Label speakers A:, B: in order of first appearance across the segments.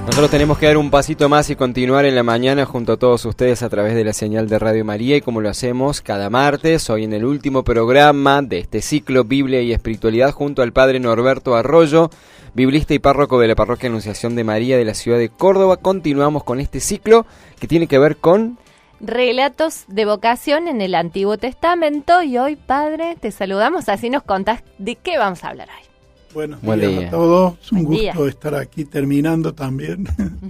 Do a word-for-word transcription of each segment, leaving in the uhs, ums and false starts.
A: Nosotros tenemos que dar un pasito más y continuar en la mañana junto a todos ustedes a través de la señal de Radio María, y como lo hacemos cada martes, hoy en el último programa de este ciclo Biblia y Espiritualidad junto al Padre Norberto Arroyo, biblista y párroco de la Parroquia Anunciación de María de la ciudad de Córdoba. Continuamos con este ciclo que tiene que ver con
B: relatos de vocación en el Antiguo Testamento, y hoy, Padre, te saludamos, así nos contás de qué vamos a hablar hoy.
C: Buenos
A: Buen
C: días
A: día.
C: a todos, es un
B: Buen
C: gusto
B: día.
C: estar aquí terminando también,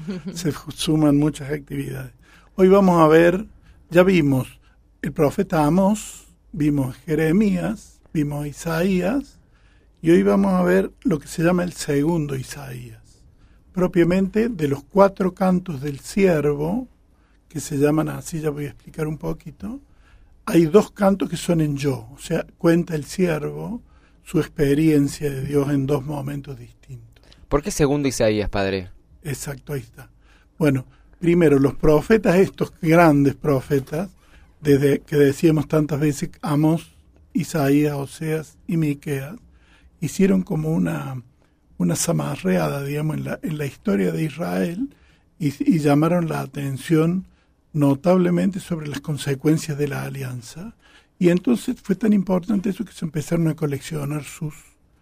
C: se suman muchas actividades. Hoy vamos a ver, ya vimos el profeta Amós, vimos Jeremías, vimos Isaías, y hoy vamos a ver lo que se llama el segundo Isaías, propiamente de los cuatro cantos del siervo, que se llaman así, ya voy a explicar un poquito. Hay dos cantos que son en yo, o sea, cuenta el siervo su experiencia de Dios en dos momentos distintos.
A: ¿Por qué segundo Isaías, Padre?
C: Exacto, ahí está. Bueno, primero, los profetas, estos grandes profetas, desde que decíamos tantas veces, Amós, Isaías, Oseas y Miqueas, hicieron como una, una zamarreada, digamos, en la, en la historia de Israel, y, y llamaron la atención notablemente sobre las consecuencias de la alianza. Y entonces fue tan importante eso que se empezaron a coleccionar sus,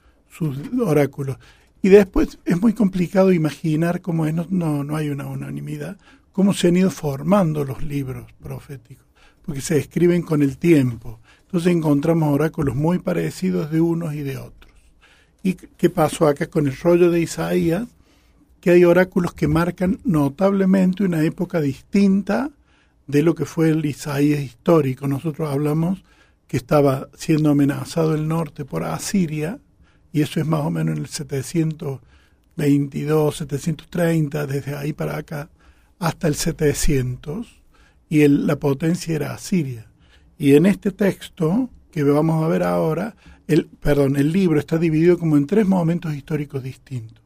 C: sus oráculos. Y después es muy complicado imaginar cómo es, no, no, no hay una unanimidad, cómo se han ido formando los libros proféticos, porque se escriben con el tiempo. Entonces encontramos oráculos muy parecidos de unos y de otros. ¿Y qué pasó acá con el rollo de Isaías? Que hay oráculos que marcan notablemente una época distinta de lo que fue el Isaías histórico. Nosotros hablamos que estaba siendo amenazado el norte por Asiria, y eso es más o menos en el setecientos veintidós, setecientos treinta, desde ahí para acá, hasta el setecientos, y el, la potencia era Asiria. Y en este texto, que vamos a ver ahora, el, perdón, el libro está dividido como en tres momentos históricos distintos.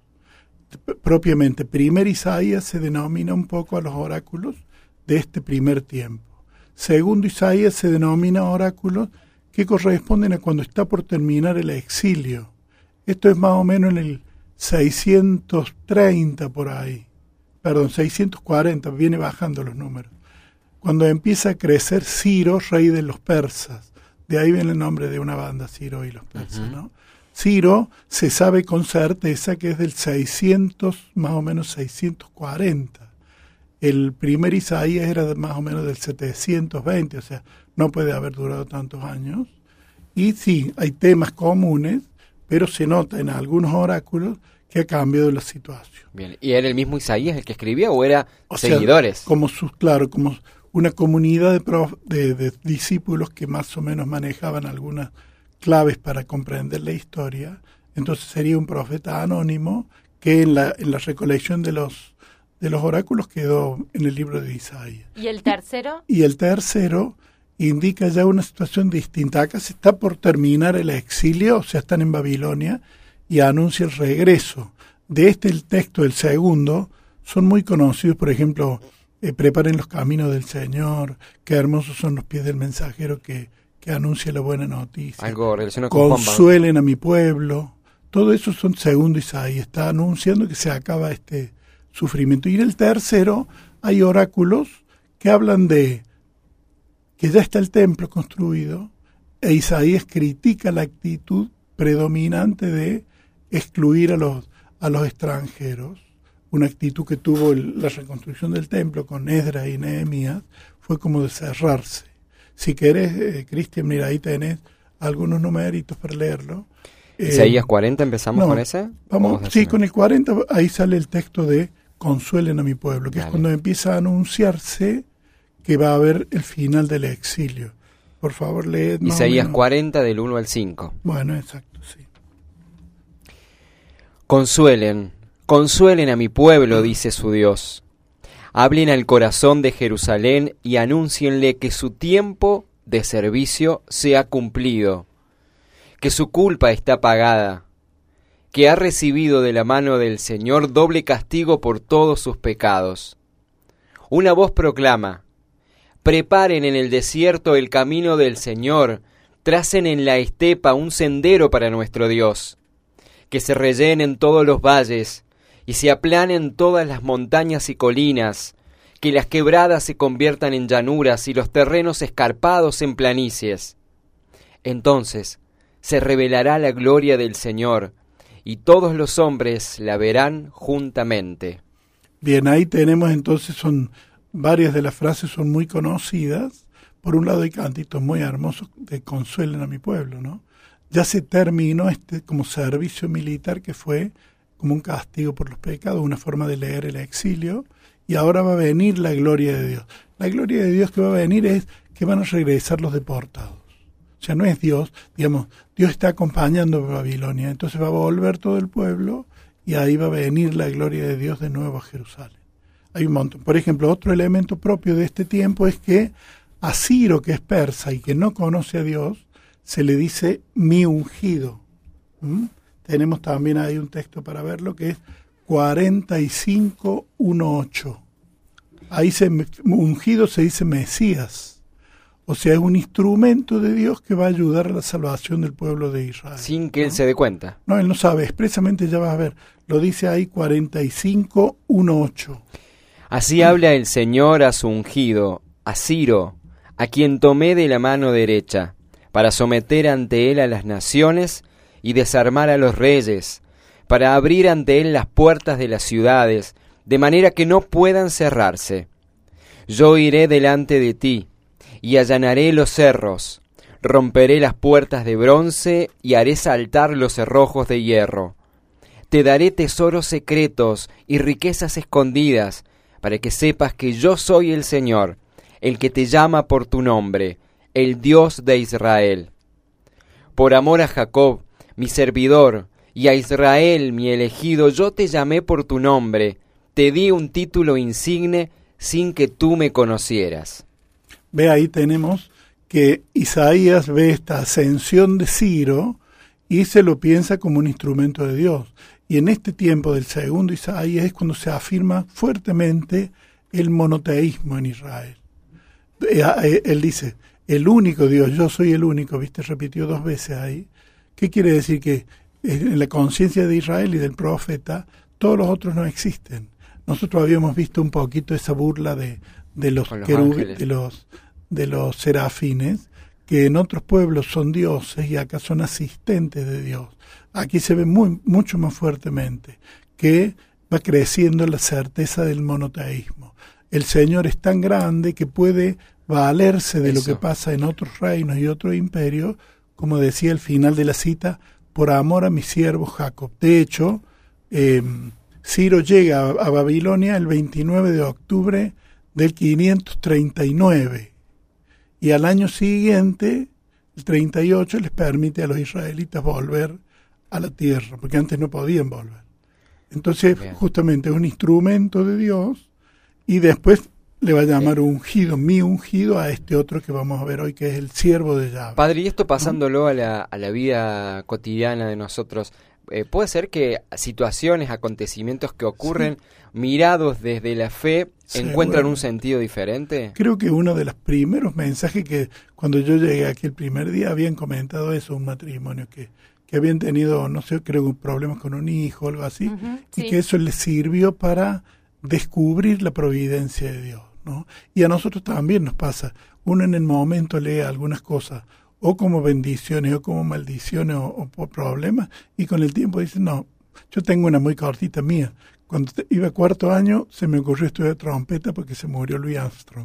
C: P- propiamente, primer Isaías se denomina un poco a los oráculos de este primer tiempo. Segundo Isaías se denomina oráculos que corresponden a cuando está por terminar el exilio. Esto es más o menos en el seiscientos treinta por ahí. Perdón, seiscientos cuarenta, viene bajando los números. Cuando empieza a crecer Ciro, rey de los persas. De ahí viene el nombre de una banda, Ciro y los persas, uh-huh. ¿no? Ciro se sabe con certeza que es del seiscientos, más o menos seiscientos cuarenta. El primer Isaías era de más o menos del setecientos veinte, o sea, no puede haber durado tantos años. Y sí, hay temas comunes, pero se nota en algunos oráculos que ha cambiado la situación.
A: Bien, ¿y era el mismo Isaías el que escribía o era
C: o sea,
A: seguidores?
C: Como sus, claro, como una comunidad de, prof, de, de discípulos que más o menos manejaban algunas claves para comprender la historia. Entonces sería un profeta anónimo que en la, en la recolección de los de los oráculos quedó en el libro de Isaías.
B: ¿Y el tercero?
C: Y el tercero indica ya una situación distinta. Acá se está por terminar el exilio, o sea, están en Babilonia, y anuncia el regreso. De este, el texto del segundo, son muy conocidos, por ejemplo, eh, preparen los caminos del Señor, qué hermosos son los pies del mensajero que, que anuncia la buena noticia.
A: Algo relacionado con Juan.
C: Consuelen a mi pueblo. Todo eso son segundo Isaías, está anunciando que se acaba este sufrimiento. Y en el tercero hay oráculos que hablan de que ya está el templo construido, e Isaías critica la actitud predominante de excluir a los, a los extranjeros. Una actitud que tuvo el, la reconstrucción del templo con Esdras y Nehemías fue como de cerrarse. Si querés, eh, Cristian, mira, ahí tenés algunos numeritos para leerlo.
A: Isaías cuarenta, ¿empezamos
C: no,
A: con ese?
C: Vamos, sí, con el cuarenta, ahí sale el texto de consuelen a mi pueblo, que Dale. Es cuando empieza a anunciarse que va a haber el final del exilio. Por favor, lee.
A: Isaías cuarenta, del uno al cinco.
C: Bueno, exacto, sí.
A: Consuelen, consuelen a mi pueblo, dice su Dios. Hablen al corazón de Jerusalén y anúncienle que su tiempo de servicio se ha cumplido, que su culpa está pagada, que ha recibido de la mano del Señor doble castigo por todos sus pecados. Una voz proclama: preparen en el desierto el camino del Señor, tracen en la estepa un sendero para nuestro Dios. Que se rellenen todos los valles, y se aplanen todas las montañas y colinas, que las quebradas se conviertan en llanuras y los terrenos escarpados en planicies. Entonces se revelará la gloria del Señor, y todos los hombres la verán juntamente.
C: Bien, ahí tenemos entonces, son varias de las frases son muy conocidas. Por un lado hay cantitos muy hermosos de consuelen a mi pueblo, ¿no? Ya se terminó este como servicio militar que fue como un castigo por los pecados, una forma de leer el exilio, y ahora va a venir la gloria de Dios. La gloria de Dios que va a venir es que van a regresar los deportados. O sea, no es Dios, digamos, Dios está acompañando a Babilonia, entonces va a volver todo el pueblo y ahí va a venir la gloria de Dios de nuevo a Jerusalén. Hay un montón. Por ejemplo, otro elemento propio de este tiempo es que a Ciro, que es persa y que no conoce a Dios, se le dice mi ungido. ¿Mm? Tenemos también ahí un texto para verlo que es cuarenta y cinco, uno, ocho. Ahí se, ungido se dice Mesías. O sea, es un instrumento de Dios que va a ayudar a la salvación del pueblo de Israel.
A: Sin que
C: ¿no?
A: él se dé cuenta.
C: No, él no sabe. Expresamente ya vas a ver. Lo dice ahí cuarenta y cinco, uno, ocho.
A: Así habla el Señor a su ungido, a Ciro, a quien tomé de la mano derecha, para someter ante él a las naciones y desarmar a los reyes, para abrir ante él las puertas de las ciudades, de manera que no puedan cerrarse. Yo iré delante de ti, y allanaré los cerros, romperé las puertas de bronce y haré saltar los cerrojos de hierro. Te daré tesoros secretos y riquezas escondidas, para que sepas que yo soy el Señor, el que te llama por tu nombre, el Dios de Israel. Por amor a Jacob, mi servidor, y a Israel, mi elegido, yo te llamé por tu nombre, te di un título insigne sin que tú me conocieras.
C: Ve, ahí tenemos que Isaías ve esta ascensión de Ciro y se lo piensa como un instrumento de Dios. Y en este tiempo del segundo Isaías es cuando se afirma fuertemente el monoteísmo en Israel. Él dice, el único Dios, yo soy el único, ¿viste? Repitió dos veces ahí. ¿Qué quiere decir? Que en la conciencia de Israel y del profeta, todos los otros no existen. Nosotros habíamos visto un poquito esa burla de, de los,
A: los
C: querubines, de los, de los serafines, que en otros pueblos son dioses y acá son asistentes de Dios. Aquí se ve muy, mucho más fuertemente que va creciendo la certeza del monoteísmo. El Señor es tan grande que puede valerse de Eso. Lo que pasa en otros reinos y otros imperios, como decía al final de la cita, por amor a mi siervo Jacob. De hecho, eh, Ciro llega a, a Babilonia el veintinueve de octubre del quinientos treinta y nueve y al año siguiente, el treinta y ocho, les permite a los israelitas volver a la tierra, porque antes no podían volver. Entonces, Bien. justamente es un instrumento de Dios y después le va a llamar Bien. ungido, mi ungido, a este otro que vamos a ver hoy, que es el siervo de Yahvé.
A: Padre, y esto pasándolo ¿no? a, la, a la vida cotidiana de nosotros, eh, ¿puede ser que situaciones, acontecimientos que ocurren sí. mirados desde la fe sí, encuentran bueno. un sentido diferente?
C: Creo que uno de los primeros mensajes que cuando yo llegué aquí el primer día habían comentado eso, un matrimonio que, que habían tenido, no sé, creo problemas con un hijo o algo así, uh-huh, y sí. que eso les sirvió para descubrir la providencia de Dios, ¿no? Y a nosotros también nos pasa. Uno en el momento lee algunas cosas o como bendiciones o como maldiciones o, o por problemas, y con el tiempo dice, no, yo tengo una muy cortita mía. Cuando te, iba a cuarto año se me ocurrió estudiar trompeta porque se murió Louis Armstrong.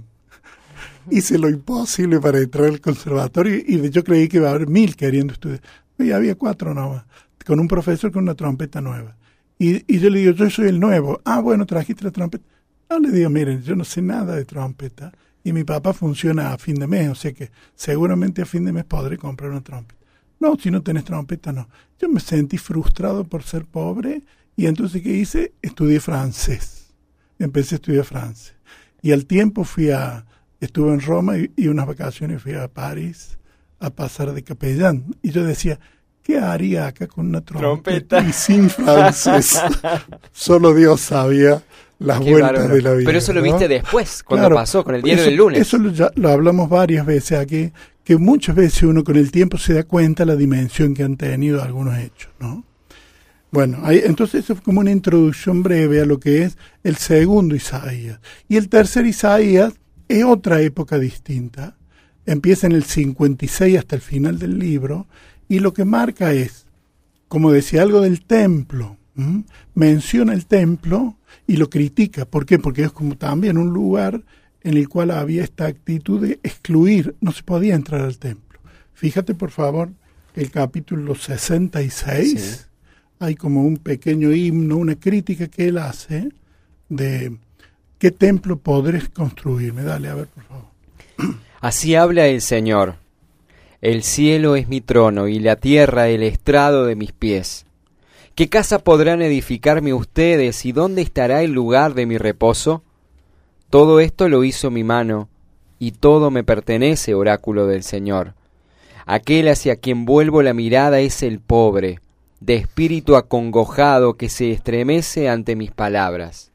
C: Hice lo imposible para entrar al conservatorio y yo creí que iba a haber mil queriendo estudiar. Y había cuatro nomás, con un profesor con una trompeta nueva. Y, y yo le digo, yo soy el nuevo. Ah, bueno, trajiste la trompeta. No, le digo, miren, yo no sé nada de trompeta. Y mi papá funciona a fin de mes, o sea que seguramente a fin de mes podré comprar una trompeta. No, si no tenés trompeta, no. Yo me sentí frustrado por ser pobre y entonces, ¿qué hice? Estudié francés. Empecé a estudiar francés. Y al tiempo fui a, estuve en Roma y, y unas vacaciones fui a París a pasar de capellán. Y yo decía, ¿qué haría acá con una trompeta, trompeta. y sin francés? Solo Dios sabía las Qué vueltas bárbaro. de la vida.
A: Pero eso lo
C: ¿no?
A: viste después, cuando
C: claro,
A: pasó, con el diario
C: eso,
A: del lunes.
C: Eso lo, ya, lo hablamos varias veces aquí, que muchas veces uno con el tiempo se da cuenta la dimensión que han tenido algunos hechos, ¿no? Bueno, ahí, entonces eso fue como una introducción breve a lo que es el segundo Isaías. Y el tercer Isaías es otra época distinta. Empieza en el cincuenta y seis hasta el final del libro, y lo que marca es, como decía, algo del templo. ¿Mm? Menciona el templo y lo critica. ¿Por qué? Porque es como también un lugar en el cual había esta actitud de excluir, no se podía entrar al templo. Fíjate, por favor, el capítulo sesenta y seis, sí. Hay como un pequeño himno, una crítica que él hace de qué templo podré construirme. Dale, a ver, por favor.
A: Así habla el Señor. El cielo es mi trono y la tierra el estrado de mis pies. ¿Qué casa podrán edificarme ustedes y dónde estará el lugar de mi reposo? Todo esto lo hizo mi mano, y todo me pertenece, oráculo del Señor. Aquel hacia quien vuelvo la mirada es el pobre, de espíritu acongojado que se estremece ante mis palabras.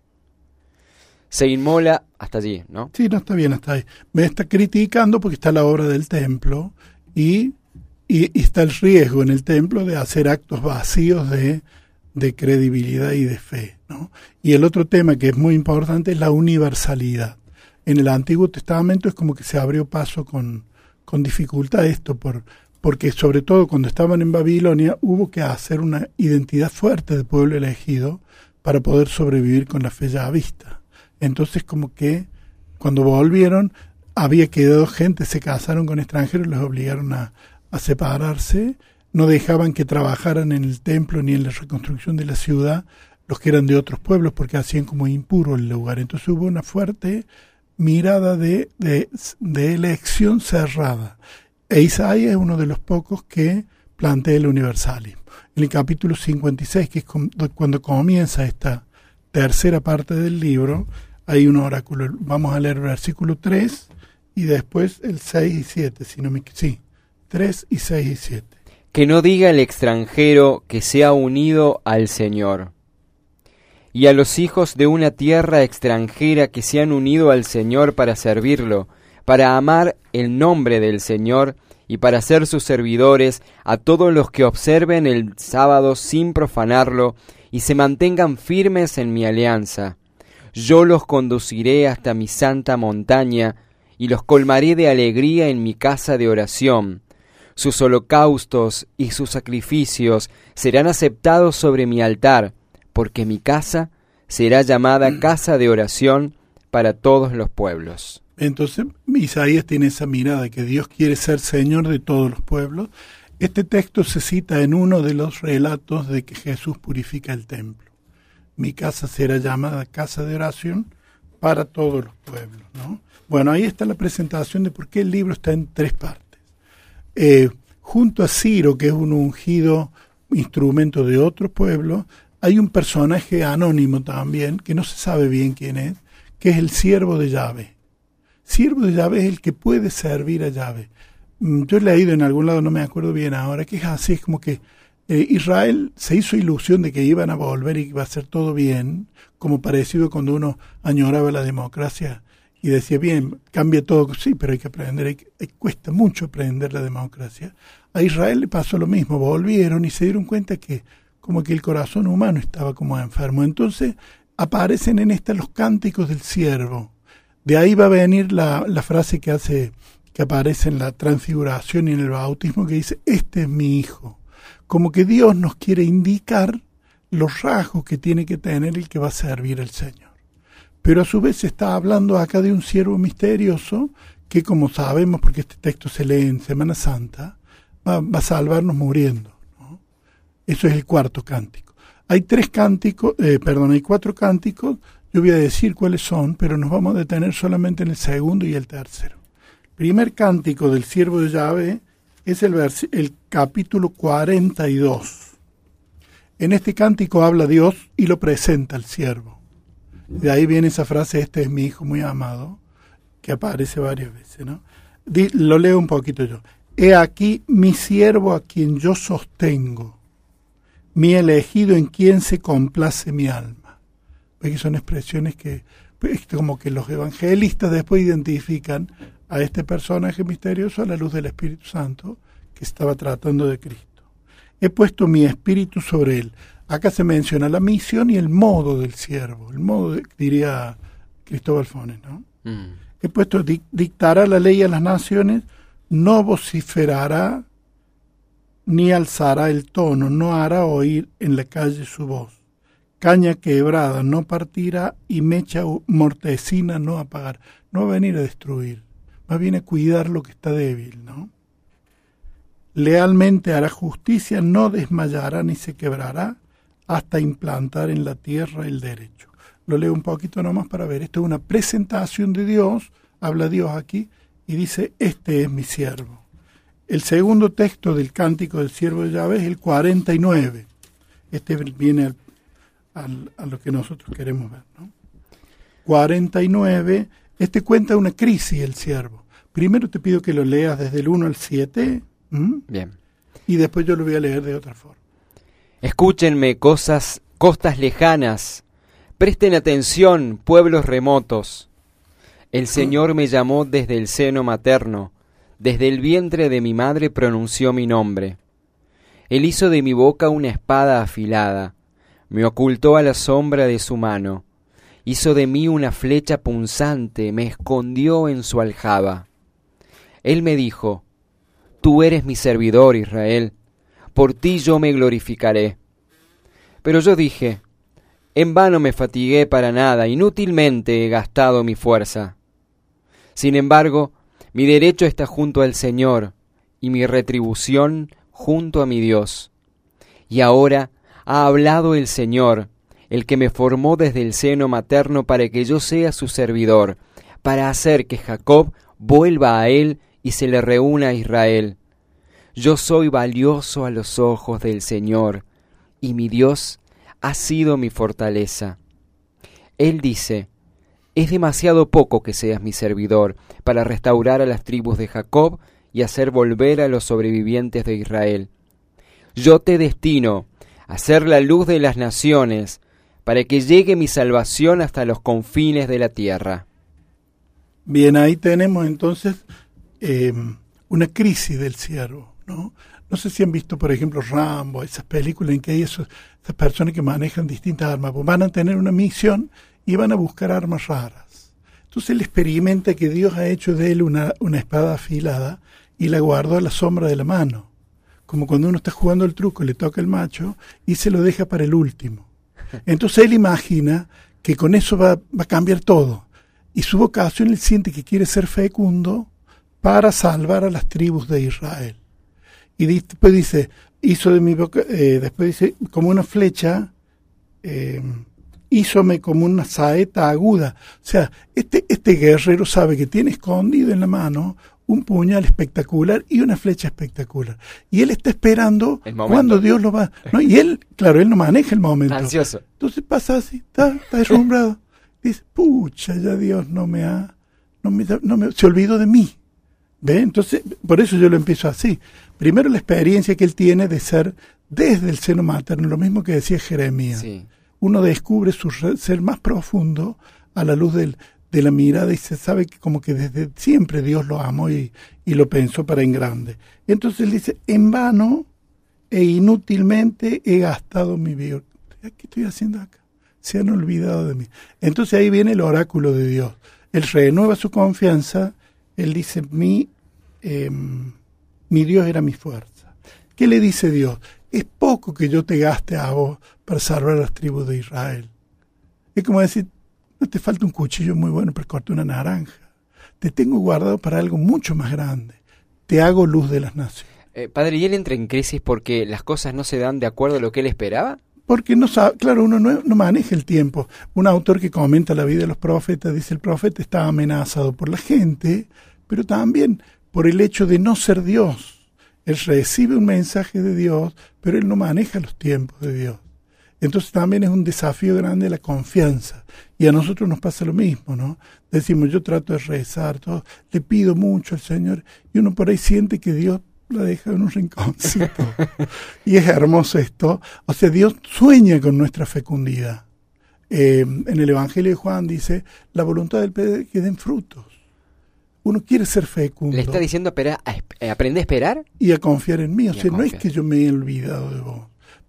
A: Se inmola hasta allí, ¿no?
C: Sí, no, está bien, hasta ahí. Me está criticando porque está la obra del templo y, y, y está el riesgo en el templo de hacer actos vacíos de, de credibilidad y de fe, ¿no? Y el otro tema que es muy importante es la universalidad. En el Antiguo Testamento es como que se abrió paso con, con dificultad esto, por, porque sobre todo cuando estaban en Babilonia hubo que hacer una identidad fuerte del pueblo elegido para poder sobrevivir con la fe ya vista. Entonces como que cuando volvieron había quedado gente, se casaron con extranjeros, los obligaron a, a separarse, no dejaban que trabajaran en el templo ni en la reconstrucción de la ciudad los que eran de otros pueblos porque hacían como impuro el lugar. Entonces hubo una fuerte mirada de, de, de elección cerrada. E Isaías es uno de los pocos que plantea el universalismo. En el capítulo cincuenta y seis, que es cuando comienza esta tercera parte del libro, hay un oráculo. Vamos a leer el versículo tres y después el seis y siete, si no me sí, tres y seis y siete.
A: Que no diga el extranjero que se ha unido al Señor, y a los hijos de una tierra extranjera que se han unido al Señor para servirlo, para amar el nombre del Señor y para ser sus servidores a todos los que observen el sábado sin profanarlo y se mantengan firmes en mi alianza. Yo los conduciré hasta mi santa montaña y los colmaré de alegría en mi casa de oración. Sus holocaustos y sus sacrificios serán aceptados sobre mi altar, porque mi casa será llamada casa de oración para todos los pueblos.
C: Entonces Isaías tiene esa mirada de que Dios quiere ser Señor de todos los pueblos. Este texto se cita en uno de los relatos de que Jesús purifica el templo. Mi casa será llamada casa de oración para todos los pueblos, ¿no? Bueno, ahí está la presentación de por qué el libro está en tres partes. Eh, junto a Ciro, que es un ungido instrumento de otro pueblo, hay un personaje anónimo también, que no se sabe bien quién es, que es el siervo de Yahvé. Siervo de Yahvé es el que puede servir a Yahvé. Yo he leído en algún lado, no me acuerdo bien ahora, que es así, es como que eh, Israel se hizo ilusión de que iban a volver y que iba a ser todo bien, como parecido cuando uno añoraba la democracia y decía, bien, cambia todo, sí, pero hay que aprender, hay que, hay, cuesta mucho aprender la democracia. A Israel le pasó lo mismo, volvieron y se dieron cuenta que como que el corazón humano estaba como enfermo. Entonces aparecen en esta los cánticos del siervo. De ahí va a venir la, la frase que hace, que aparece en la transfiguración y en el bautismo, que dice, este es mi hijo. Como que Dios nos quiere indicar los rasgos que tiene que tener el que va a servir al Señor. Pero a su vez se está hablando acá de un siervo misterioso que, como sabemos, porque este texto se lee en Semana Santa, va, va a salvarnos muriendo, ¿no? Eso es el cuarto cántico. Hay tres cánticos, eh, perdón, hay cuatro cánticos. Yo voy a decir cuáles son, pero nos vamos a detener solamente en el segundo y el tercero. El primer cántico del siervo de Yahvé es el, vers- el capítulo cuarenta y dos. En este cántico habla Dios y lo presenta al siervo. De ahí viene esa frase, este es mi hijo muy amado, que aparece varias veces, ¿no? Di, lo leo un poquito yo. He aquí mi siervo a quien yo sostengo, mi elegido en quien se complace mi alma. Porque son expresiones que, pues, como que los evangelistas después identifican a este personaje misterioso a la luz del Espíritu Santo que estaba tratando de Cristo. He puesto mi espíritu sobre él. Acá se menciona la misión y el modo del siervo, el modo, de, diría Cristóbal Fones, ¿no? Mm. He puesto, dic, dictará la ley a las naciones, no vociferará ni alzará el tono, no hará oír en la calle su voz. Caña quebrada no partirá y mecha mortecina no apagar. No va a venir a destruir, más bien a cuidar lo que está débil, ¿no? Lealmente hará justicia, no desmayará ni se quebrará hasta implantar en la tierra el derecho. Lo leo un poquito nomás para ver. Esto es una presentación de Dios, habla Dios aquí, y dice, este es mi siervo. El segundo texto del cántico del siervo de Yahvé es el cuarenta y nueve. Este viene al, al, a lo que nosotros queremos ver, ¿no? cuarenta y nueve, este cuenta una crisis el siervo. Primero te pido que lo leas desde el uno al siete. ¿Mm?
A: Bien.
C: Y después yo lo voy a leer de otra forma.
A: Escúchenme, cosas, costas lejanas. Presten atención, pueblos remotos. El Señor me llamó desde el seno materno. Desde el vientre de mi madre pronunció mi nombre. Él hizo de mi boca una espada afilada. Me ocultó a la sombra de su mano. Hizo de mí una flecha punzante. Me escondió en su aljaba. Él me dijo, tú eres mi servidor, Israel. Por ti yo me glorificaré. Pero yo dije, en vano me fatigué para nada, inútilmente he gastado mi fuerza. Sin embargo, mi derecho está junto al Señor, y mi retribución junto a mi Dios. Y ahora ha hablado el Señor, el que me formó desde el seno materno para que yo sea su servidor, para hacer que Jacob vuelva a él y se le reúna a Israel. Yo soy valioso a los ojos del Señor, y mi Dios ha sido mi fortaleza. Él dice, es demasiado poco que seas mi servidor para restaurar a las tribus de Jacob y hacer volver a los sobrevivientes de Israel. Yo te destino a ser la luz de las naciones, para que llegue mi salvación hasta los confines de la tierra.
C: Bien, ahí tenemos entonces eh, una crisis del siervo, ¿no? No sé si han visto, por ejemplo, Rambo, esas películas en que hay esos, esas personas que manejan distintas armas, pues van a tener una misión y van a buscar armas raras. Entonces él experimenta que Dios ha hecho de él una, una espada afilada y la guardó a la sombra de la mano. Como cuando uno está jugando el truco, le toca el macho y se lo deja para el último. Entonces él imagina que con eso va, va a cambiar todo. Y su vocación, él siente que quiere ser fecundo para salvar a las tribus de Israel. Y después dice, hizo de mi boca, eh, después dice, como una flecha, eh, hízome como una saeta aguda. O sea, este, este guerrero sabe que tiene escondido en la mano un puñal espectacular y una flecha espectacular. Y él está esperando cuando Dios lo va. ¿No? Y él, claro, él no maneja el momento.
A: Ansioso.
C: Entonces pasa así, está, está deslumbrado. Dice, pucha, ya Dios no me ha, no me, no me, se olvidó de mí. ¿Ve? Entonces, por eso yo lo empiezo así. Primero la experiencia que él tiene de ser desde el seno materno, lo mismo que decía Jeremías. Sí. Uno descubre su ser más profundo a la luz del, de la mirada y se sabe que como que desde siempre Dios lo amó y, y lo pensó para en grande. Entonces él dice, en vano e inútilmente he gastado mi vida. ¿Qué estoy haciendo acá? Se han olvidado de mí. Entonces ahí viene el oráculo de Dios. Él renueva su confianza. Él dice, mi, eh, mi Dios era mi fuerza. ¿Qué le dice Dios? Es poco que yo te gaste a vos para salvar a las tribus de Israel. Es como decir, no te falta un cuchillo muy bueno para cortar una naranja. Te tengo guardado para algo mucho más grande. Te hago luz de las naciones.
A: Eh, padre, ¿y él entra en crisis porque las cosas no se dan de acuerdo a lo que él esperaba?
C: Porque no sabe, claro, uno no, no maneja el tiempo. Un autor que comenta la vida de los profetas dice, el profeta estaba amenazado por la gente, pero también por el hecho de no ser Dios. Él recibe un mensaje de Dios, pero él no maneja los tiempos de Dios. Entonces también es un desafío grande la confianza. Y a nosotros nos pasa lo mismo, ¿no? Decimos, yo trato de rezar, todo, le pido mucho al Señor, y uno por ahí siente que Dios la deja en un rinconcito. Y es hermoso esto. O sea, Dios sueña con nuestra fecundidad. Eh, en el Evangelio de Juan dice, la voluntad del Padre que den frutos. Uno quiere ser fecundo.
A: ¿Le está diciendo espera, a, aprende a esperar?
C: Y a confiar en mí. O sea, no es que yo me he olvidado de vos,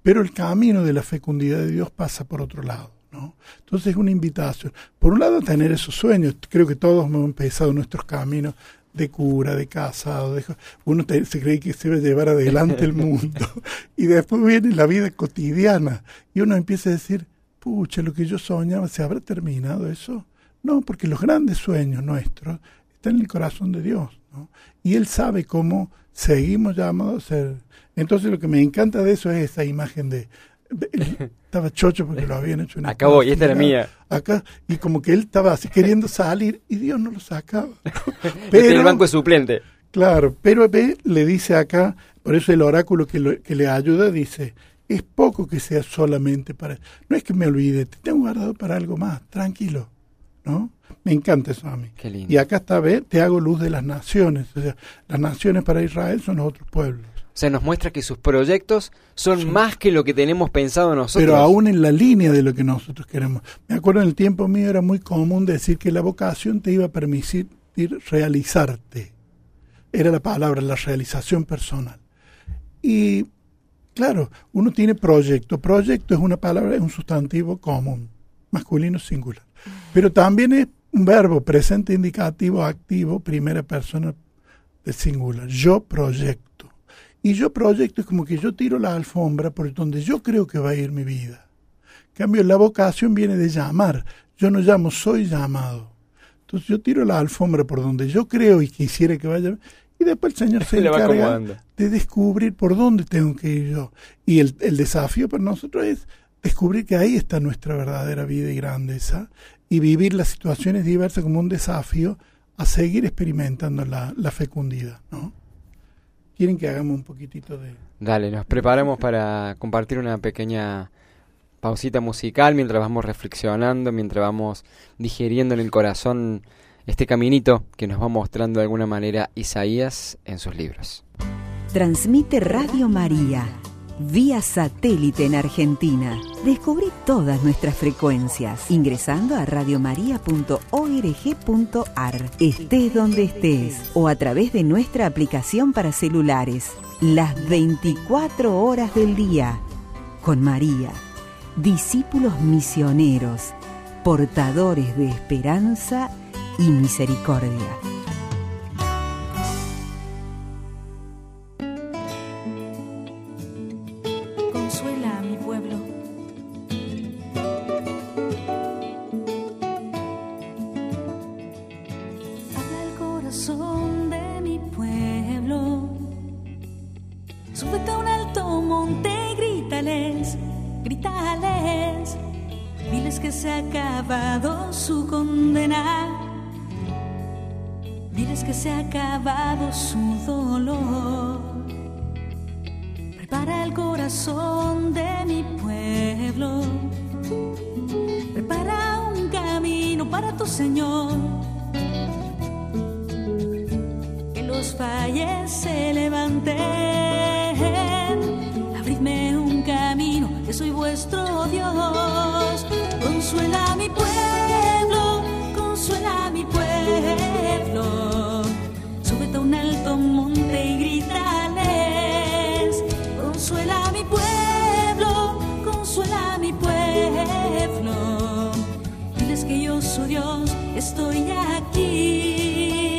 C: pero el camino de la fecundidad de Dios pasa por otro lado, ¿no? Entonces es una invitación, por un lado, a tener esos sueños. Creo que todos hemos empezado nuestros caminos de cura, de casado, de... uno te, se cree que se va a llevar adelante el mundo, y después viene la vida cotidiana, y uno empieza a decir, pucha, lo que yo soñaba, ¿se habrá terminado eso? No, porque los grandes sueños nuestros están en el corazón de Dios, ¿no? Y Él sabe cómo seguimos llamados a ser. Entonces lo que me encanta de eso es esa imagen de... de estaba chocho porque lo habían hecho en
A: acá voy, esta era mía.
C: Acá, y como que él estaba así queriendo salir y Dios no lo sacaba.
A: Pero el banco es suplente.
C: Claro, pero ve, le dice acá, por eso el oráculo que, lo, que le ayuda dice, es poco que sea solamente para... No es que me olvide, te tengo guardado para algo más, tranquilo, ¿no? Me encanta eso a mí.
A: Qué lindo.
C: Y acá está, ve, te hago luz de las naciones. O sea, las naciones para Israel son los otros pueblos.
A: O sea, nos muestra que sus proyectos son sí. más que lo que tenemos pensado nosotros.
C: Pero aún en la línea de lo que nosotros queremos. Me acuerdo en el tiempo mío era muy común decir que la vocación te iba a permitir realizarte. Era la palabra, la realización personal. Y claro, uno tiene proyecto. Proyecto es una palabra, es un sustantivo común, masculino singular. Pero también es un verbo presente, indicativo, activo, primera persona del singular. Yo proyecto. Y yo proyecto es como que yo tiro la alfombra por donde yo creo que va a ir mi vida. En cambio, la vocación viene de llamar. Yo no llamo, soy llamado. Entonces yo tiro la alfombra por donde yo creo y quisiera que vaya. Y después el Señor se encarga de descubrir por dónde tengo que ir yo. Y el, el desafío para nosotros es descubrir que ahí está nuestra verdadera vida y grandeza. Y vivir las situaciones diversas como un desafío a seguir experimentando la, la fecundidad, ¿no? ¿Quieren que hagamos un poquitito de...?
A: Dale, nos preparamos para compartir una pequeña pausita musical mientras vamos reflexionando, mientras vamos digiriendo en el corazón este caminito que nos va mostrando de alguna manera Isaías en sus libros.
D: Transmite Radio María, vía satélite en Argentina. Descubrí todas nuestras frecuencias ingresando a radiomaria punto org punto ar. Estés donde estés o a través de nuestra aplicación para celulares. Las veinticuatro horas del día. Con María, discípulos misioneros, portadores de esperanza y misericordia.
E: Se ha acabado su dolor. Prepara el corazón de mi pueblo. Prepara un camino para tu Señor. Que los valles se levanten. Abridme un camino, que soy vuestro Dios. Consuela a mi pueblo, consuela a mi pueblo. Súbete a un alto monte y grítales. Consuela a mi pueblo, consuela a mi pueblo. Diles que yo soy Dios, estoy aquí.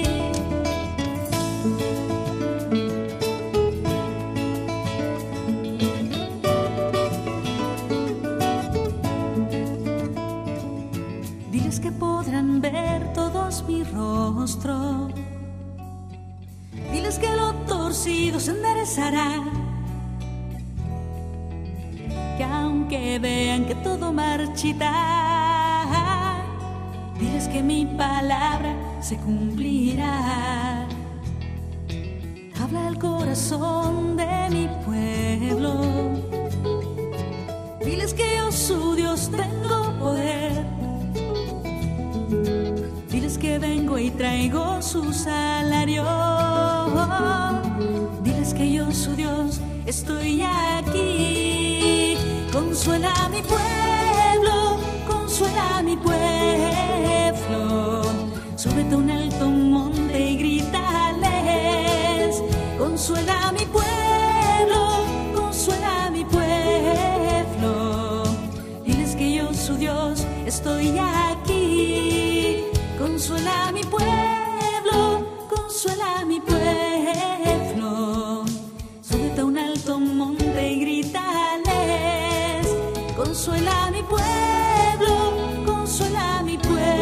E: Diles que podrán ver todos mi rostro. Diles que lo torcido se enderezará. Que aunque vean que todo marchita, diles que mi palabra se cumplirá. Habla el corazón de mi pueblo. Diles que yo, su Dios, tengo poder. Diles que vengo y traigo su salario. Diles que yo, su Dios, estoy aquí. Consuela a mi pueblo, consuela a mi pueblo. Súbete a un alto monte y grítales. Consuela a mi pueblo, consuela a mi pueblo. estoy aquí. Consuela a mi pueblo, consuela a mi pueblo. Súbete a un alto monte y grítales. Consuela a mi pueblo, consuela a mi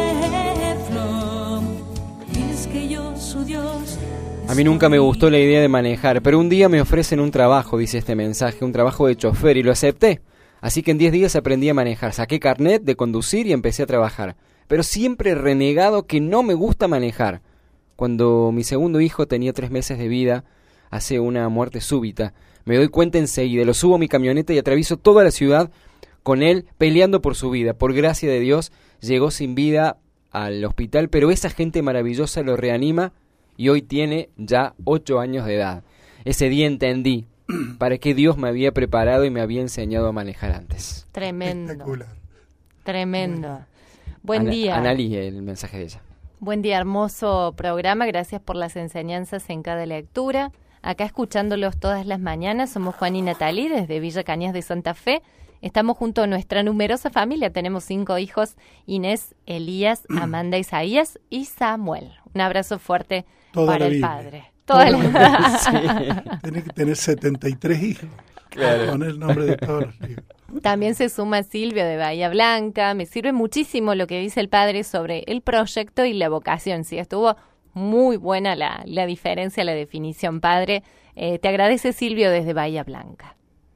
E: pueblo. Diles que yo, su Dios.
A: A mí nunca me gustó la idea de manejar, pero un día me ofrecen un trabajo, dice este mensaje, un trabajo de chofer, y lo acepté. Así que en diez días aprendí a manejar, saqué carnet de conducir y empecé a trabajar. Pero siempre he renegado que no me gusta manejar. Cuando mi segundo hijo tenía tres meses de vida, hace una muerte súbita, me doy cuenta enseguida, lo subo a mi camioneta y atravieso toda la ciudad con él peleando por su vida. Por gracia de Dios, llegó sin vida al hospital, pero esa gente maravillosa lo reanima y hoy tiene ya ocho años de edad. Ese día entendí para qué Dios me había preparado y me había enseñado a manejar antes.
B: Tremendo.
C: Espectacular.
B: Tremendo. Buen
A: Ana,
B: día.
A: Analí, el mensaje de ella.
B: Buen día, hermoso programa. Gracias por las enseñanzas en cada lectura. Acá escuchándolos todas las mañanas, somos Juan y Natalí desde Villa Cañas de Santa Fe. Estamos junto a nuestra numerosa familia. Tenemos cinco hijos: Inés, Elías, Amanda, Isaías y Samuel. Un abrazo fuerte
C: Toda
B: para
C: la
B: el
C: Biblia.
B: padre. Toda
C: Toda
B: la...
A: Sí.
C: Tenés que tener setenta y tres hijos.
A: Claro.
C: Poner el nombre de todos los libros.
B: También se suma Silvio de Bahía Blanca. Me sirve muchísimo lo que dice el padre sobre el proyecto y la vocación. Sí, estuvo muy buena la, la diferencia, la definición, padre. Eh, te agradece Silvio desde Bahía Blanca.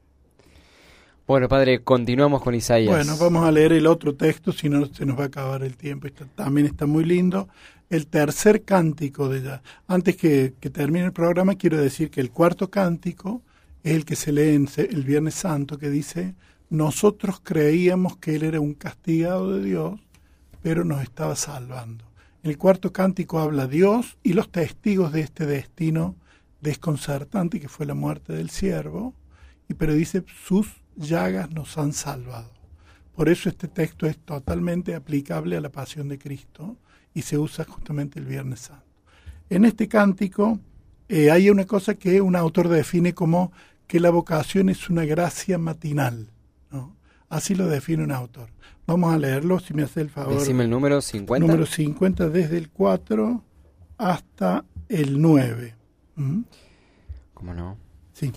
A: Bueno, padre, continuamos con Isaías.
C: Bueno, vamos a leer el otro texto, si no se nos va a acabar el tiempo. Está, también está muy lindo. El tercer cántico de ella. Antes que, que termine el programa, quiero decir que el cuarto cántico es el que se lee en el Viernes Santo, que dice: nosotros creíamos que Él era un castigado de Dios, pero nos estaba salvando. En el cuarto cántico habla Dios y los testigos de este destino desconcertante que fue la muerte del siervo, y pero dice: sus llagas nos han salvado. Por eso este texto es totalmente aplicable a la pasión de Cristo y se usa justamente el Viernes Santo. En este cántico eh, hay una cosa que un autor define como que la vocación es una gracia matinal, ¿no? Así lo define un autor. Vamos a leerlo, si me hace el favor.
A: Decime el número cincuenta.
C: Número cincuenta, desde el cuatro hasta el nueve. ¿Mm?
A: ¿Cómo no?
C: Sí.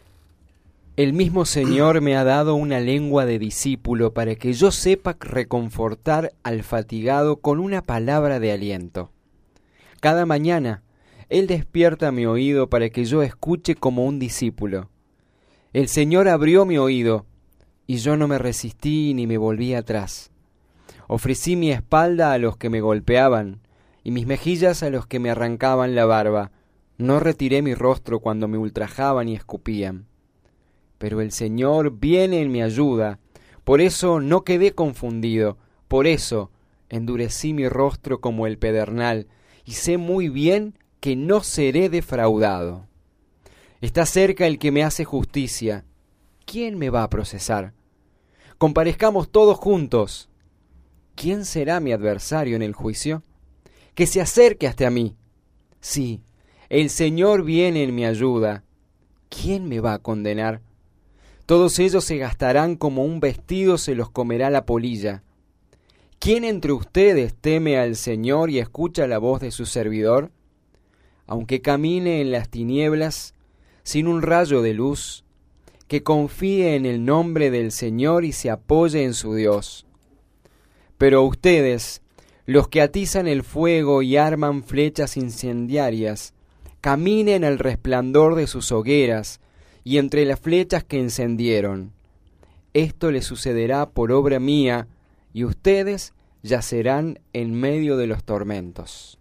A: El mismo Señor me ha dado una lengua de discípulo para que yo sepa reconfortar al fatigado con una palabra de aliento. Cada mañana Él despierta mi oído para que yo escuche como un discípulo. El Señor abrió mi oído y yo no me resistí ni me volví atrás. Ofrecí mi espalda a los que me golpeaban y mis mejillas a los que me arrancaban la barba. No retiré mi rostro cuando me ultrajaban y escupían. Pero el Señor viene en mi ayuda, por eso no quedé confundido, por eso endurecí mi rostro como el pedernal, y sé muy bien que no seré defraudado. Está cerca el que me hace justicia. ¿Quién me va a procesar? Comparezcamos todos juntos. ¿Quién será mi adversario en el juicio? Que se acerque hasta mí. Sí, el Señor viene en mi ayuda. ¿Quién me va a condenar? Todos ellos se gastarán como un vestido se los comerá la polilla. ¿Quién entre ustedes teme al Señor y escucha la voz de su servidor? Aunque camine en las tinieblas, sin un rayo de luz, que confíe en el nombre del Señor y se apoye en su Dios. Pero ustedes, los que atizan el fuego y arman flechas incendiarias, caminen al resplandor de sus hogueras, y entre las flechas que encendieron. Esto les sucederá por obra mía, y ustedes yacerán en medio de los tormentos.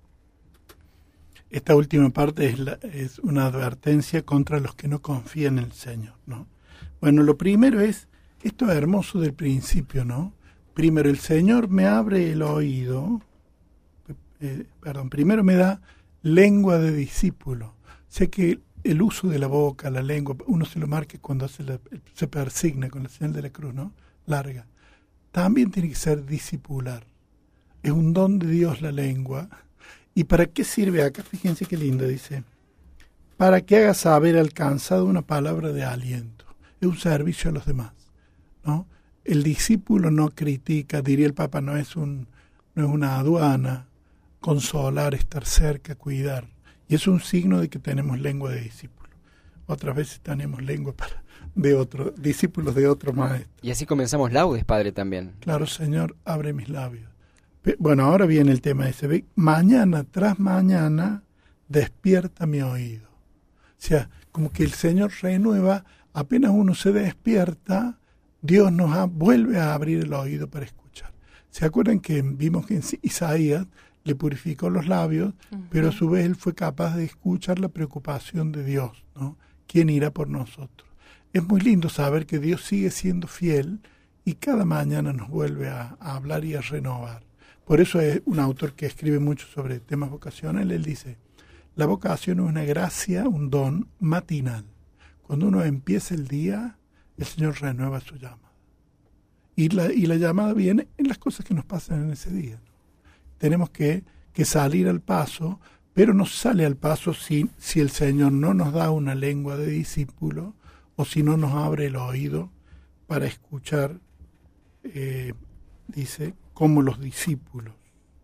C: Esta última parte es, la, es una advertencia contra los que no confían en el Señor, ¿no? Bueno, lo primero es, esto es hermoso del principio, ¿no? Primero, el Señor me abre el oído, eh, perdón, primero me da lengua de discípulo. Sé que el uso de la boca, la lengua, uno se lo marca cuando hace la, se persigna con la señal de la cruz, ¿no? Larga. También tiene que ser discipular. Es un don de Dios la lengua. ¿Y para qué sirve acá? Fíjense qué lindo, dice. Para que haga saber al cansado una palabra de aliento. Es un servicio a los demás, ¿no? el discípulo no critica, diría el Papa, no es, un, no es una aduana, consolar, estar cerca, cuidar. Y es un signo de que tenemos lengua de discípulo. Otras veces tenemos lengua para, de otros discípulos de otro maestro.
A: Y así comenzamos laudes, Padre, también.
C: Claro, Señor, abre mis labios. Bueno, ahora viene el tema ese. Mañana tras mañana despierta mi oído. O sea, como que el Señor renueva, apenas uno se despierta, Dios nos ha, vuelve a abrir el oído para escuchar. ¿Se acuerdan que vimos que en Isaías le purificó los labios, uh-huh. pero a su vez él fue capaz de escuchar la preocupación de Dios, ¿no? ¿Quién irá por nosotros? Es muy lindo saber que Dios sigue siendo fiel y cada mañana nos vuelve a, a hablar y a renovar. Por eso es un autor que escribe mucho sobre temas vocacionales. Él dice, la vocación es una gracia, un don matinal. Cuando uno empieza el día, el Señor renueva su llamada. Y la, y la llamada viene en las cosas que nos pasan en ese día, ¿no? Tenemos que, que salir al paso, pero no sale al paso si, si el Señor no nos da una lengua de discípulo o si no nos abre el oído para escuchar, eh, dice, como los discípulos.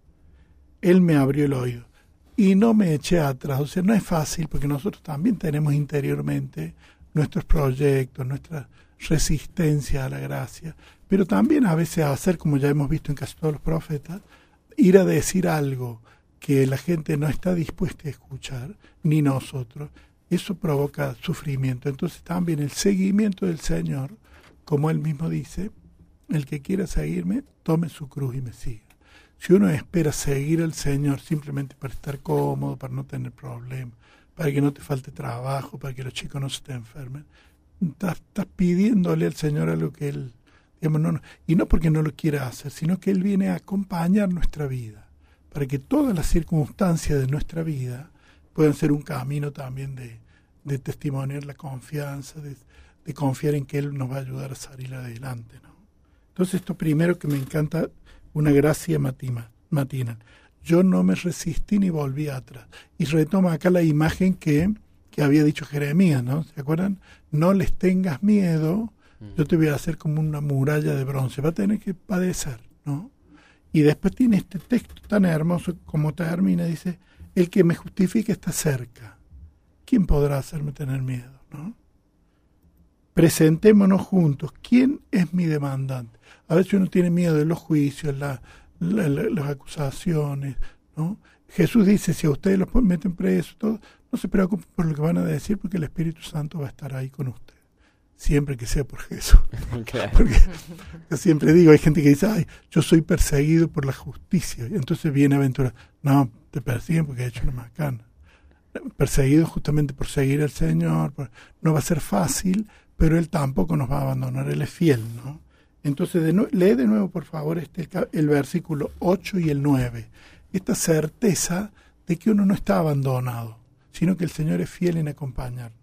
C: Él me abrió el oído y no me eché atrás. O sea, no es fácil porque nosotros también tenemos interiormente nuestros proyectos, nuestra resistencia a la gracia, pero también a veces hacer, como ya hemos visto en casi todos los profetas, ir a decir algo que la gente no está dispuesta a escuchar, ni nosotros, eso provoca sufrimiento. Entonces también el seguimiento del Señor, como Él mismo dice, el que quiera seguirme, tome su cruz y me siga. Si uno espera seguir al Señor simplemente para estar cómodo, para no tener problemas, para que no te falte trabajo, para que los chicos no se te enfermen, estás, estás pidiéndole al Señor algo que Él, digamos, no, no, y no porque no lo quiera hacer, sino que Él viene a acompañar nuestra vida, para que todas las circunstancias de nuestra vida puedan ser un camino también de, de testimoniar la confianza, de, de confiar en que Él nos va a ayudar a salir adelante, ¿no? Entonces, esto primero que me encanta, una gracia matina, matinal. Yo no me resistí ni volví atrás. Y retoma acá la imagen que, que había dicho Jeremías, ¿no? ¿Se acuerdan? No les tengas miedo, yo te voy a hacer como una muralla de bronce. Va a tener que padecer, ¿no? Y después tiene este texto tan hermoso como termina, dice, el que me justifique está cerca. ¿Quién podrá hacerme tener miedo, no? Presentémonos juntos. ¿Quién es mi demandante? A veces uno tiene miedo de los juicios, la, la, la, las acusaciones, ¿no? Jesús dice, si a ustedes los meten presos, todo, no se preocupen por lo que van a decir, porque el Espíritu Santo va a estar ahí con ustedes. Siempre que sea por Jesús. Claro. Porque yo siempre digo, hay gente que dice, ay, yo soy perseguido por la justicia. Y entonces bienaventurado. No, te persiguen porque has hecho una macana. Perseguido justamente por seguir al Señor. Por, no va a ser fácil, pero Él tampoco nos va a abandonar. Él es fiel, ¿no? Entonces, de no, lee de nuevo, por favor, este el, el versículo ocho y el nueve. Esta certeza de que uno no está abandonado, sino que el Señor es fiel en acompañarnos.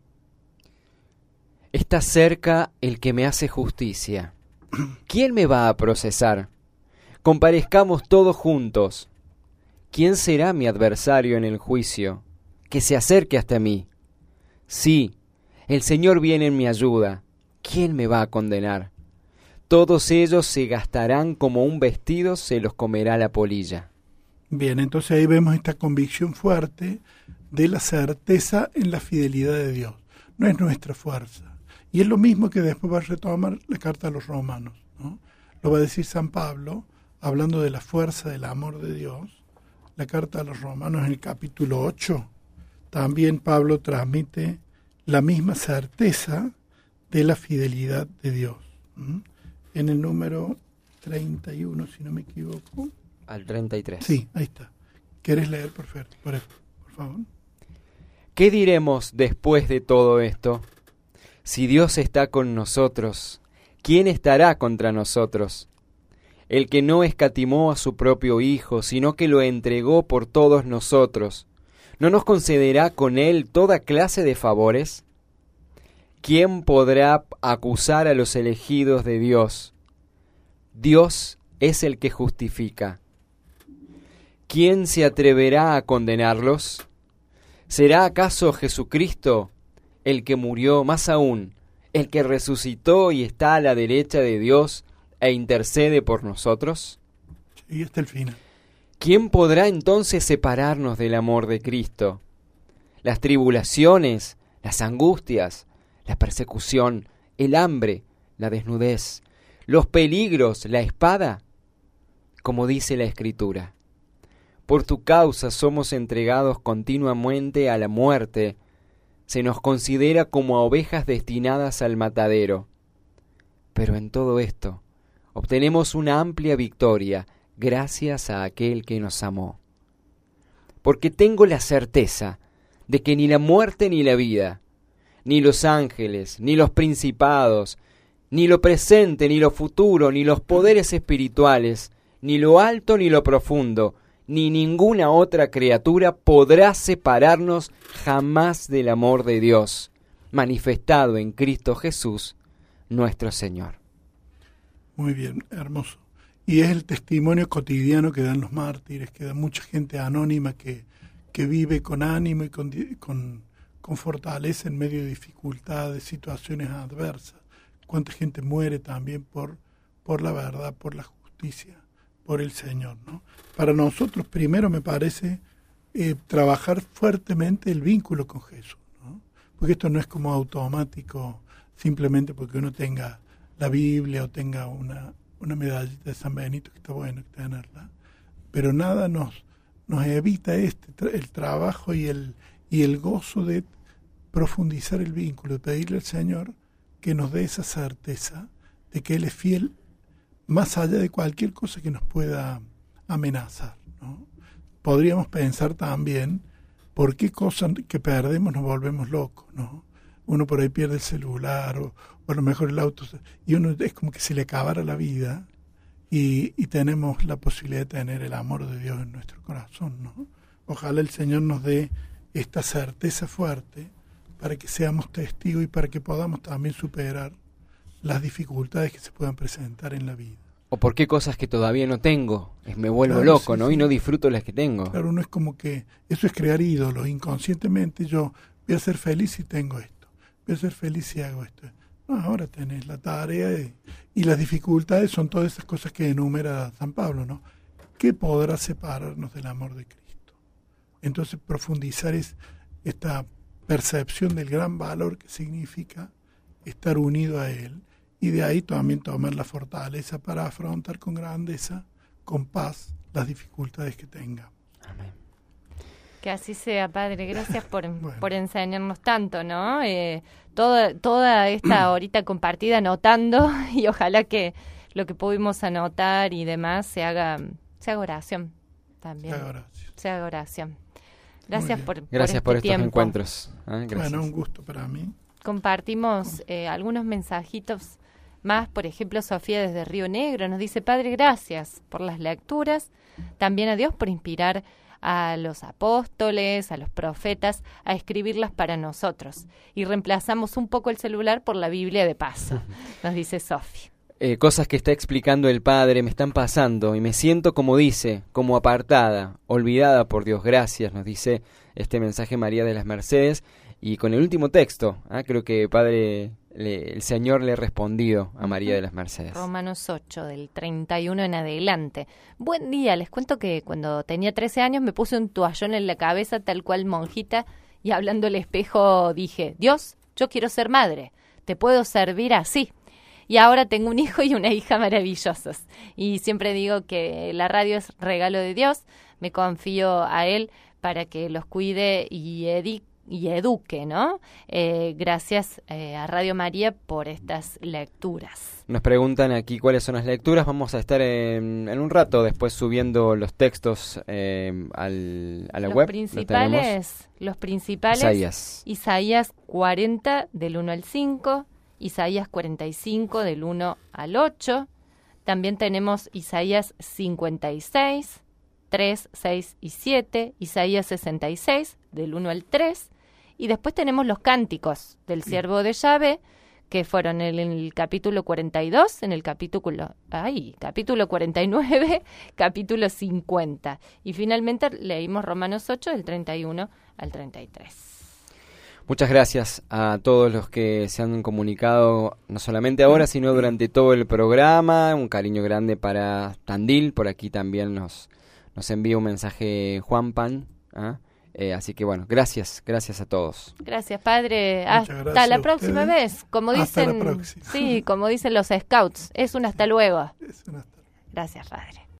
A: Está cerca el que me hace justicia. ¿Quién me va a procesar? Comparezcamos todos juntos. ¿Quién será mi adversario en el juicio? Que se acerque hasta mí. Sí, el Señor viene en mi ayuda. ¿Quién me va a condenar? Todos ellos se gastarán como un vestido, se los comerá la polilla.
C: Bien, entonces ahí vemos esta convicción fuerte de la certeza en la fidelidad de Dios. No es nuestra fuerza. Y es lo mismo que después va a retomar la carta a los romanos, ¿no? Lo va a decir San Pablo, hablando de la fuerza del amor de Dios. La carta a los romanos en el capítulo ocho, también Pablo transmite la misma certeza de la fidelidad de Dios. ¿Mm? En el número treinta y uno, si no me equivoco.
A: Al treinta y tres.
C: Sí, ahí está. ¿Quieres leer, por, por, por favor?
A: ¿Qué diremos después de todo esto? Si Dios está con nosotros, ¿quién estará contra nosotros? El que no escatimó a su propio Hijo, sino que lo entregó por todos nosotros, ¿no nos concederá con Él toda clase de favores? ¿Quién podrá acusar a los elegidos de Dios? Dios es el que justifica. ¿Quién se atreverá a condenarlos? ¿Será acaso Jesucristo el que murió, más aún, el que resucitó y está a la derecha de Dios e intercede por nosotros?
C: Y hasta el final.
A: ¿Quién podrá entonces separarnos del amor de Cristo? Las tribulaciones, las angustias, la persecución, el hambre, la desnudez, los peligros, la espada, como dice la Escritura. Por tu causa somos entregados continuamente a la muerte. Se nos considera como a ovejas destinadas al matadero. Pero en todo esto obtenemos una amplia victoria gracias a aquel que nos amó. Porque tengo la certeza de que ni la muerte ni la vida, ni los ángeles, ni los principados, ni lo presente, ni lo futuro, ni los poderes espirituales, ni lo alto ni lo profundo, ni ninguna otra criatura podrá separarnos jamás del amor de Dios, manifestado en Cristo Jesús, nuestro Señor.
C: Muy bien, hermoso. Y es el testimonio cotidiano que dan los mártires, que da mucha gente anónima que, que vive con ánimo y con, con, con fortaleza en medio de dificultades, situaciones adversas. Cuánta gente muere también por, por la verdad, por la justicia, por el Señor, ¿no? Para nosotros primero me parece eh, trabajar fuertemente el vínculo con Jesús, ¿no? Porque esto no es como automático simplemente porque uno tenga la Biblia o tenga una, una medallita de San Benito, que está bueno tenerla, pero nada nos, nos evita este el trabajo y el, y el gozo de profundizar el vínculo, de pedirle al Señor que nos dé esa certeza de que Él es fiel más allá de cualquier cosa que nos pueda amenazar, ¿no? Podríamos pensar también por qué cosas que perdemos nos volvemos locos, ¿no? Uno por ahí pierde el celular o, o a lo mejor el auto, y uno es como que se le acabara la vida y, y tenemos la posibilidad de tener el amor de Dios en nuestro corazón, ¿no? Ojalá el Señor nos dé esta certeza fuerte para que seamos testigos y para que podamos también superar las dificultades que se puedan presentar en la vida.
A: O por qué cosas que todavía no tengo, me vuelvo
C: Claro,
A: loco,
C: sí,
A: ¿no?
C: sí.
A: Y no disfruto las que tengo.
C: Claro, uno es como que eso es crear ídolos. Inconscientemente yo voy a ser feliz si tengo esto, voy a ser feliz si hago esto. No, ahora tenés la tarea y, y las dificultades son todas esas cosas que enumera San Pablo, ¿no? ¿Qué podrá separarnos del amor de Cristo? Entonces profundizar es esta percepción del gran valor que significa estar unido a Él, y de ahí también tomar la fortaleza para afrontar con grandeza, con paz, las dificultades que tengamos.
A: Amén.
B: Que así sea, Padre. Gracias por,
C: Bueno.
B: por enseñarnos tanto, ¿no? Eh, toda, toda esta horita compartida anotando, y ojalá que lo que pudimos anotar y demás se haga, se haga oración también.
C: Muchas gracias.
B: Se haga oración.
C: Muy
B: Gracias
C: bien.
B: por,
A: Gracias por,
B: este
A: estos
B: tiempo.
A: encuentros. ¿eh? Gracias.
C: Bueno, un gusto para mí.
B: Compartimos eh, algunos mensajitos más. Por ejemplo, Sofía desde Río Negro nos dice: Padre, gracias por las lecturas, también a Dios por inspirar a los apóstoles, a los profetas, a escribirlas para nosotros. Y reemplazamos un poco el celular por la Biblia de paso, nos dice Sofía.
A: Eh, cosas que está explicando el Padre me están pasando y me siento, como dice, como apartada, olvidada por Dios. Gracias, nos dice este mensaje María de las Mercedes. Y con el último texto, ¿eh? creo que Padre, le, el Señor le ha respondido a María de las Mercedes.
B: Romanos ocho, del treinta y uno en adelante. Buen día, les cuento que cuando tenía trece años me puse un toallón en la cabeza, tal cual monjita, y hablando al espejo dije: Dios, yo quiero ser madre, te puedo servir así. Y ahora tengo un hijo y una hija maravillosos. Y siempre digo que la radio es regalo de Dios, me confío a Él para que los cuide y edique y eduque, ¿no? Eh, gracias eh, a Radio María por estas lecturas.
A: Nos preguntan aquí cuáles son las lecturas. Vamos a estar en, en un rato después subiendo los textos eh, al, a la
B: los
A: web.
B: Principales, los principales,
A: Isaías.
B: Isaías cuarenta del uno al cinco, Isaías cuarenta y cinco del uno al ocho, también tenemos Isaías cincuenta y seis, tres, seis y siete, Isaías sesenta y seis del uno al tres, y después tenemos los cánticos del siervo de Yahvé, que fueron en el, el capítulo cuarenta y dos, en el capítulo, ay, capítulo cuarenta y nueve, capítulo cincuenta. Y finalmente leímos Romanos ocho, del treinta y uno al treinta y tres.
A: Muchas gracias a todos los que se han comunicado, no solamente ahora, sino durante todo el programa. Un cariño grande para Tandil, por aquí también nos, nos envía un mensaje Juan Pan. ¿eh? Eh, así que bueno, gracias, gracias a todos.
B: Gracias, padre.
C: Muchas
B: Hasta
C: gracias
B: la
C: a
B: próxima
C: ustedes.
B: vez. Como
C: Hasta la
B: dicen,
C: próxima.
B: sí, como dicen los scouts, es un hasta luego.
C: Es una-
B: Gracias, padre.